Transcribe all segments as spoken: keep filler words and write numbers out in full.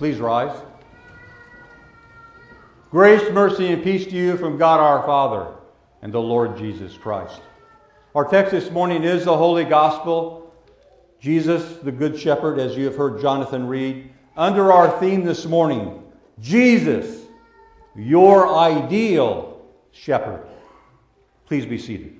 Please rise. Grace, mercy, and peace to you from God our Father and the Lord Jesus Christ. Our text this morning is the Holy Gospel, Jesus, the Good Shepherd, as you have heard Jonathan read. Under our theme this morning, Jesus, your ideal shepherd. Please be seated.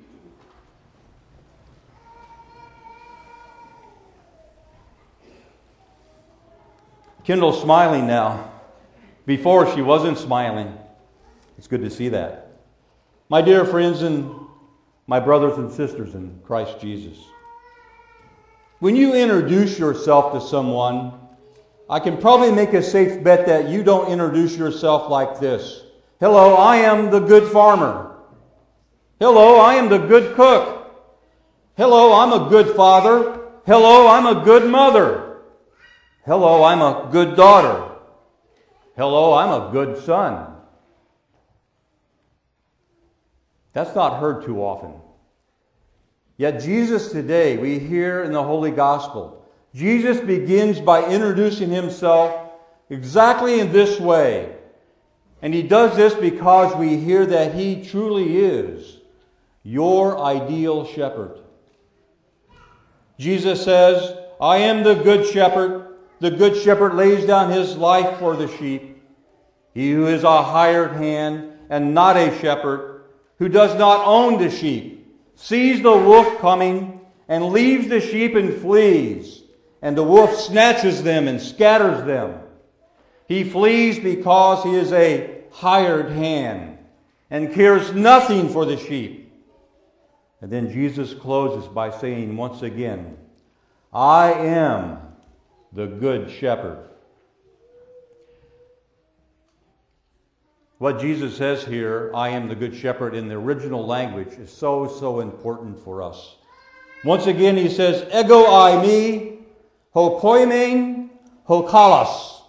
Kendall's smiling now. Before, she wasn't smiling. It's good to see that. My dear friends and my brothers and sisters in Christ Jesus, when you introduce yourself to someone, I can probably make a safe bet that you don't introduce yourself like this. Hello, I am the good farmer. Hello, I am the good cook. Hello, I'm a good father. Hello, I'm a good mother. Hello, I'm a good daughter. Hello, I'm a good son. That's not heard too often. Yet Jesus today, we hear in the Holy Gospel, Jesus begins by introducing himself exactly in this way. And he does this because we hear that he truly is your ideal shepherd. Jesus says, I am the good shepherd. The good shepherd lays down his life for the sheep. He who is a hired hand and not a shepherd, who does not own the sheep, sees the wolf coming and leaves the sheep and flees, and the wolf snatches them and scatters them. He flees because he is a hired hand and cares nothing for the sheep. And then Jesus closes by saying once again, I am the good shepherd. What Jesus says here, I am the good shepherd, in the original language is so, so important for us. Once again, he says, ego I me, ho poimen, ho kalos.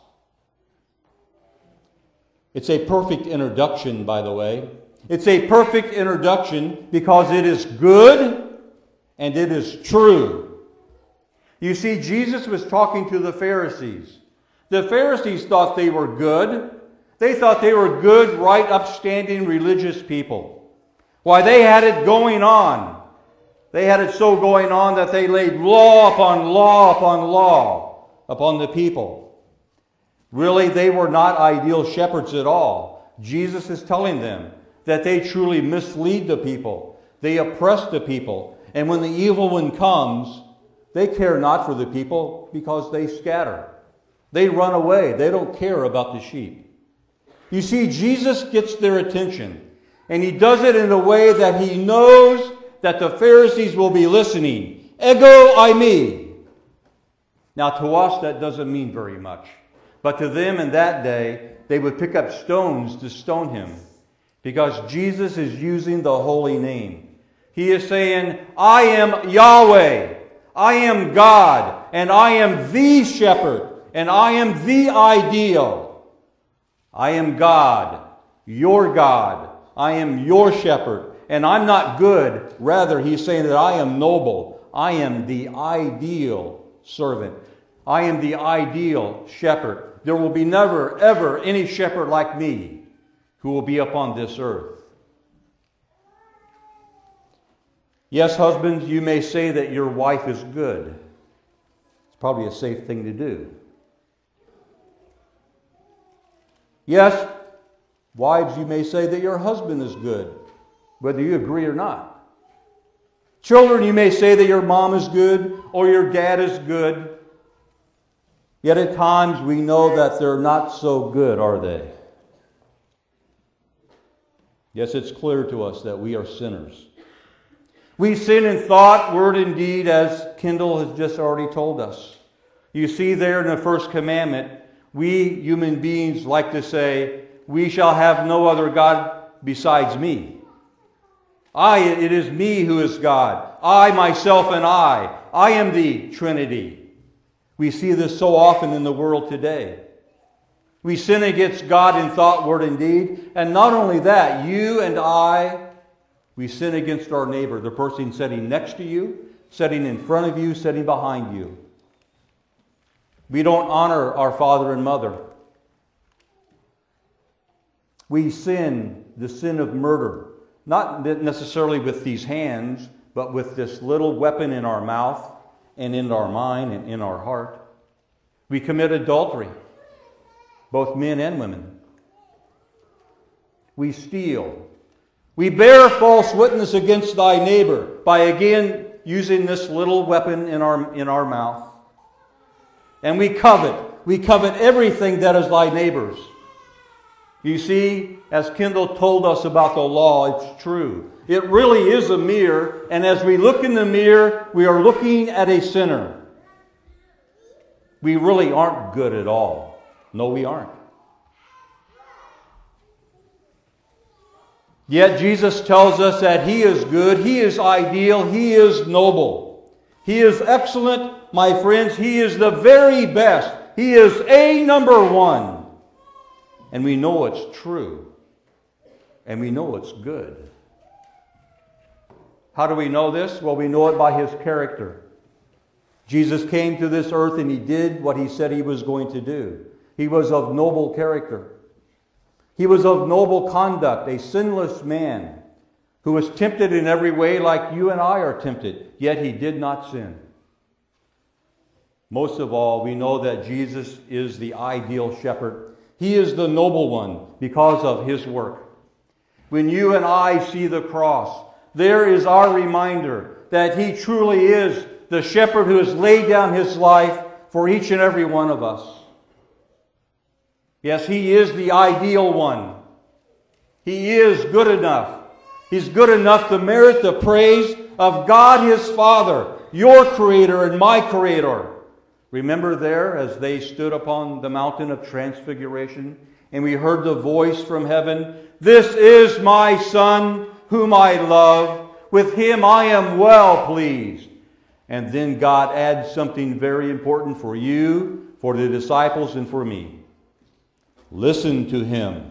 It's a perfect introduction, by the way. It's a perfect introduction because it is good and it is true. You see, Jesus was talking to the Pharisees. The Pharisees thought they were good. They thought they were good, right, upstanding religious people. Why, they had it going on. They had it so going on that they laid law upon law upon law upon the people. Really, they were not ideal shepherds at all. Jesus is telling them that they truly mislead the people. They oppress the people. And when the evil one comes, they care not for the people because they scatter. They run away. They don't care about the sheep. You see, Jesus gets their attention. And he does it in a way that he knows that the Pharisees will be listening. Ego I me. Now to us that doesn't mean very much. But to them in that day, they would pick up stones to stone him. Because Jesus is using the holy name. He is saying, I am Yahweh. I am God, and I am the shepherd, and I am the ideal. I am God, your God. I am your shepherd, and I'm not good. Rather, he's saying that I am noble. I am the ideal servant. I am the ideal shepherd. There will be never, ever any shepherd like me who will be upon this earth. Yes, husbands, you may say that your wife is good. It's probably a safe thing to do. Yes, wives, you may say that your husband is good, whether you agree or not. Children, you may say that your mom is good or your dad is good. Yet at times we know that they're not so good, are they? Yes, it's clear to us that we are sinners. We sin in thought, word, and deed, as Kendall has just already told us. You see there in the first commandment, we human beings like to say, we shall have no other God besides me. I, it is me who is God. I, myself, and I. I am the Trinity. We see this so often in the world today. We sin against God in thought, word, and deed. And not only that, you and I, we sin against our neighbor, the person sitting next to you, sitting in front of you, sitting behind you. We don't honor our father and mother. We sin the sin of murder, not necessarily with these hands, but with this little weapon in our mouth and in our mind and in our heart. We commit adultery, both men and women. We steal. We bear false witness against thy neighbor by again using this little weapon in our, in our mouth. And we covet. We covet everything that is thy neighbor's. You see, as Kendall told us about the law, it's true. It really is a mirror, and as we look in the mirror, we are looking at a sinner. We really aren't good at all. No, we aren't. Yet Jesus tells us that He is good, He is ideal, He is noble. He is excellent, my friends. He is the very best. He is a number one. And we know it's true. And we know it's good. How do we know this? Well, we know it by His character. Jesus came to this earth and He did what He said He was going to do. He was of noble character. He was of noble conduct, a sinless man who was tempted in every way like you and I are tempted, yet He did not sin. Most of all, we know that Jesus is the ideal shepherd. He is the noble one because of His work. When you and I see the cross, there is our reminder that He truly is the shepherd who has laid down His life for each and every one of us. Yes, He is the ideal one. He is good enough. He's good enough to merit the praise of God His Father, your Creator and my Creator. Remember there as they stood upon the mountain of transfiguration and we heard the voice from heaven, "This is my Son whom I love. With Him I am well pleased." And then God adds something very important for you, for the disciples, and for me. Listen to Him.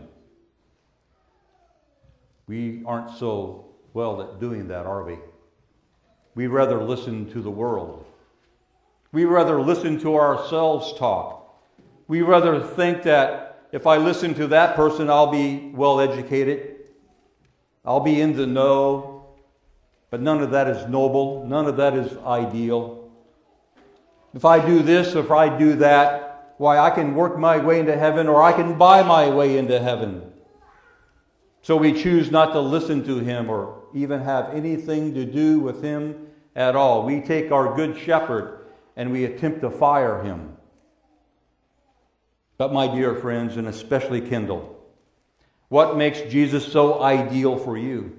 We aren't so well at doing that, are we? We rather listen to the world. We rather listen to ourselves talk. We rather think that if I listen to that person, I'll be well educated. I'll be in the know. But none of that is noble. None of that is ideal. If I do this, if I do that, why, I can work my way into heaven or I can buy my way into heaven. So we choose not to listen to Him or even have anything to do with Him at all. We take our good shepherd and we attempt to fire Him. But my dear friends, and especially Kendall, what makes Jesus so ideal for you?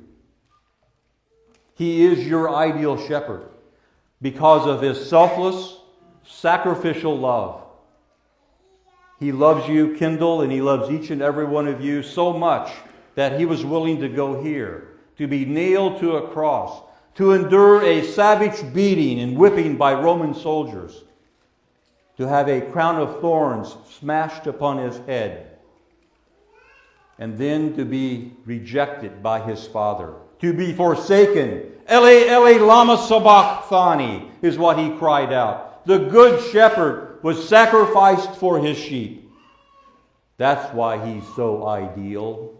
He is your ideal shepherd because of His selfless, sacrificial love. He loves you, Kendall, and He loves each and every one of you so much that He was willing to go here, to be nailed to a cross, to endure a savage beating and whipping by Roman soldiers, to have a crown of thorns smashed upon His head, and then to be rejected by His Father, to be forsaken. Eli, Eli, lama sabachthani is what He cried out. The good shepherd was sacrificed for His sheep. That's why He's so ideal.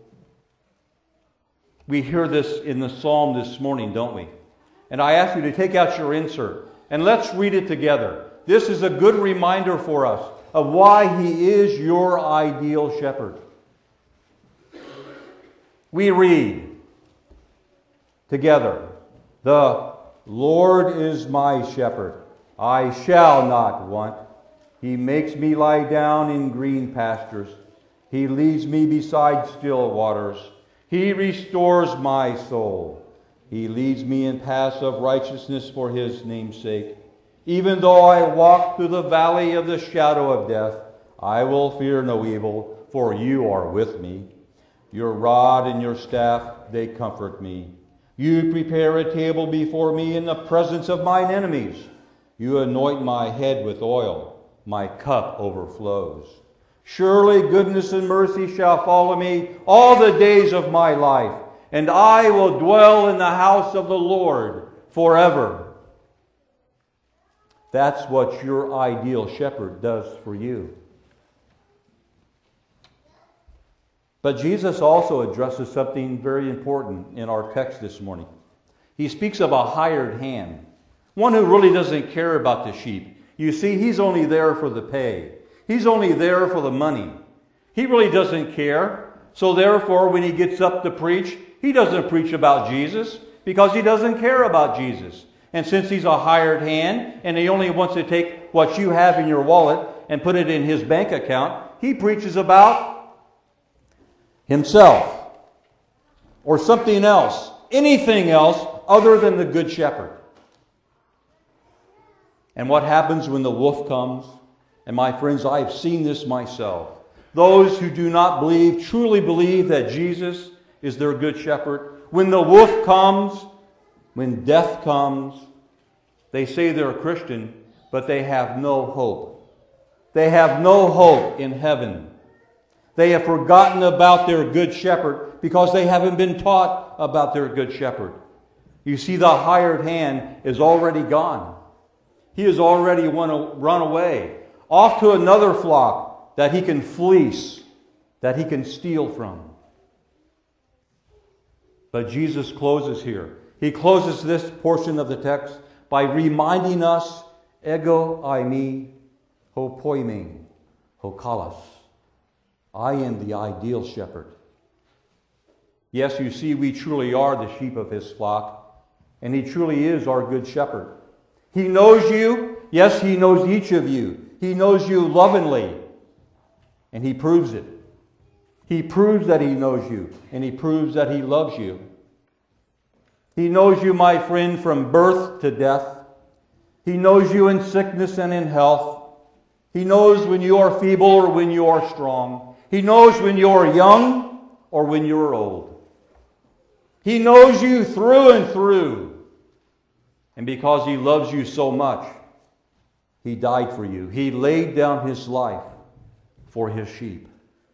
We hear this in the psalm this morning, don't we? And I ask you to take out your insert and let's read it together. This is a good reminder for us of why He is your ideal shepherd. We read together, "The Lord is my shepherd. I shall not want. He makes me lie down in green pastures. He leads me beside still waters. He restores my soul. He leads me in paths of righteousness for His name's sake. Even though I walk through the valley of the shadow of death, I will fear no evil, for You are with me. Your rod and Your staff, they comfort me. You prepare a table before me in the presence of mine enemies. You anoint my head with oil. My cup overflows. Surely goodness and mercy shall follow me all the days of my life, and I will dwell in the house of the Lord forever." That's what your ideal shepherd does for you. But Jesus also addresses something very important in our text this morning. He speaks of a hired hand, one who really doesn't care about the sheep. You see, he's only there for the pay. He's only there for the money. He really doesn't care. So therefore, when he gets up to preach, he doesn't preach about Jesus because he doesn't care about Jesus. And since he's a hired hand and he only wants to take what you have in your wallet and put it in his bank account, he preaches about himself or something else, anything else other than the Good Shepherd. And what happens when the wolf comes? And my friends, I have seen this myself. Those who do not believe, truly believe that Jesus is their Good Shepherd. When the wolf comes, when death comes, they say they're a Christian, but they have no hope. They have no hope in heaven. They have forgotten about their Good Shepherd because they haven't been taught about their Good Shepherd. You see, the hired hand is already gone. He has already run away, off to another flock that he can fleece, that he can steal from. But Jesus closes here. He closes this portion of the text by reminding us, ego eimi ho poimen ho kalos. I am the ideal shepherd. Yes, you see, we truly are the sheep of his flock, and he truly is our good shepherd. He knows you. Yes, he knows each of you. He knows you lovingly, and he proves it. He proves that he knows you, and he proves that he loves you. He knows you, my friend, from birth to death. He knows you in sickness and in health. He knows when you are feeble or when you are strong. He knows when you are young or when you are old. He knows you through and through. And because he loves you so much, he died for you. He laid down his life for his sheep.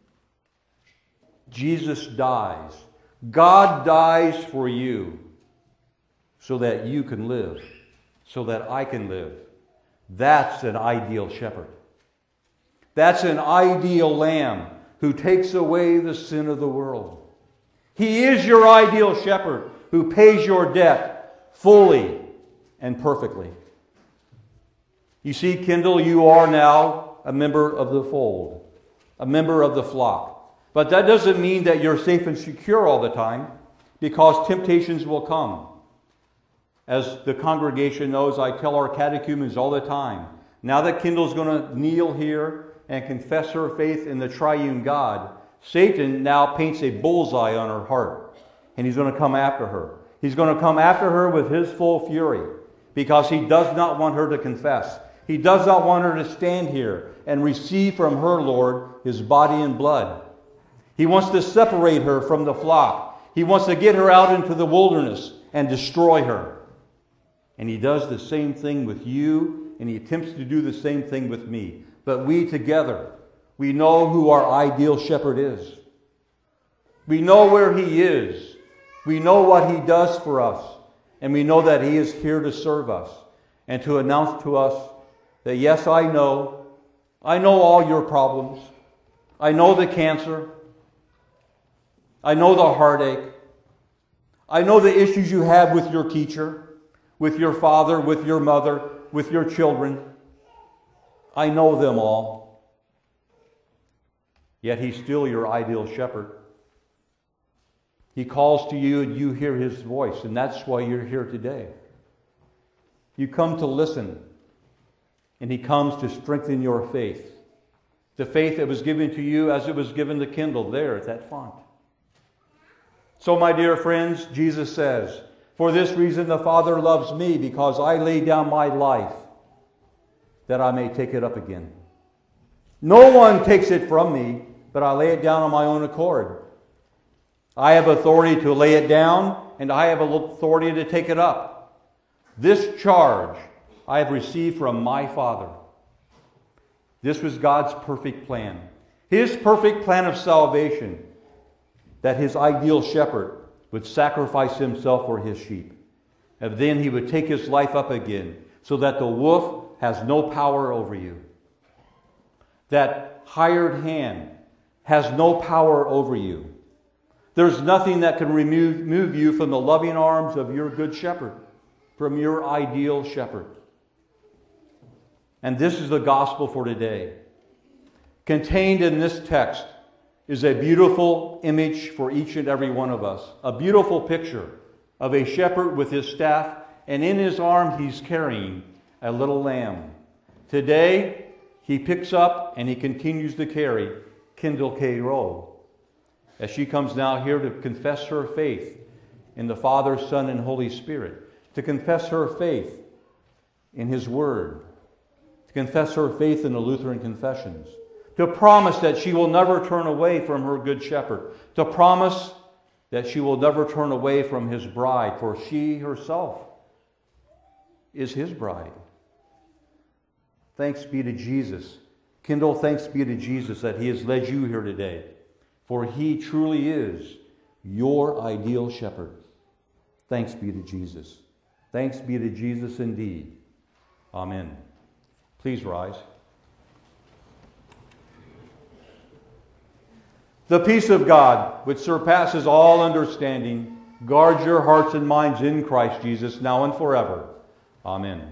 Jesus dies. God dies for you so that you can live, so that I can live. That's an ideal shepherd. That's an ideal lamb who takes away the sin of the world. He is your ideal shepherd who pays your debt fully and perfectly. You see, Kendall, you are now a member of the fold, a member of the flock. But that doesn't mean that you're safe and secure all the time, because temptations will come. As the congregation knows, I tell our catechumens all the time, now that Kendall's going to kneel here and confess her faith in the triune God, Satan now paints a bullseye on her heart, and he's going to come after her. He's going to come after her with his full fury, because he does not want her to confess. He does not want her to stand here and receive from her Lord his body and blood. He wants to separate her from the flock. He wants to get her out into the wilderness and destroy her. And he does the same thing with you, and he attempts to do the same thing with me. But we together, we know who our ideal shepherd is. We know where he is. We know what he does for us. And we know that he is here to serve us and to announce to us that, yes, I know. I know all your problems. I know the cancer. I know the heartache. I know the issues you have with your teacher, with your father, with your mother, with your children. I know them all. Yet he's still your ideal shepherd. He calls to you and you hear his voice, and that's why you're here today. You come to listen, and he comes to strengthen your faith. The faith that was given to you as it was given to Kendall there at that font. So, my dear friends, Jesus says, for this reason the Father loves me, because I lay down my life that I may take it up again. No one takes it from me, but I lay it down on my own accord. I have authority to lay it down, and I have authority to take it up. This charge I have received from my Father. This was God's perfect plan. His perfect plan of salvation, that his ideal shepherd would sacrifice himself for his sheep. And then he would take his life up again, so that the wolf has no power over you. That hired hand has no power over you. There's nothing that can remove move you from the loving arms of your good shepherd, from your ideal shepherd. And this is the gospel for today. Contained in this text is a beautiful image for each and every one of us. A beautiful picture of a shepherd with his staff, and in his arm he's carrying a little lamb. Today, he picks up and he continues to carry Kendall K. Rowe as she comes now here to confess her faith in the Father, Son, and Holy Spirit, to confess her faith in His Word, to confess her faith in the Lutheran Confessions, to promise that she will never turn away from her Good Shepherd, to promise that she will never turn away from His bride, for she herself is His bride. Thanks be to Jesus. Kendall, thanks be to Jesus that He has led you here today, for He truly is your ideal shepherd. Thanks be to Jesus. Thanks be to Jesus indeed. Amen. Please rise. The peace of God, which surpasses all understanding, guard your hearts and minds in Christ Jesus, now and forever. Amen.